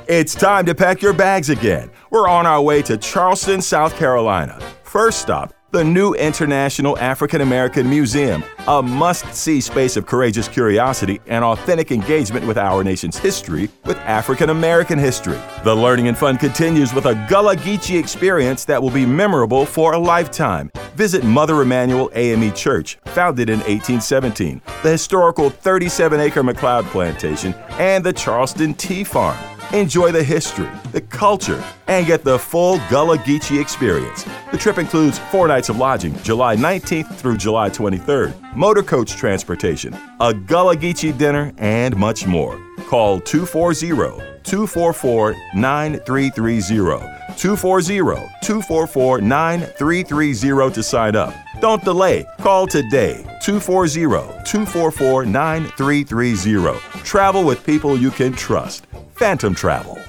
It's time to pack your bags again. We're on our way to Charleston, South Carolina. First stop, the new International African American Museum, a must-see space of courageous curiosity and authentic engagement with our nation's history with African American history. The learning and fun continues with a Gullah Geechee experience that will be memorable for a lifetime. Visit Mother Emanuel AME Church, founded in 1817, the historical 37-acre McLeod Plantation, and the Charleston Tea Farm. Enjoy the history, the culture, and get the full Gullah Geechee experience. The trip includes 4 nights of lodging, July 19th through July 23rd, motor coach transportation, a Gullah Geechee dinner, and much more. Call 240-244-9330. 240-244-9330 to sign up. Don't delay. Call today. 240-244-9330. Travel with people you can trust. Phantom Travel.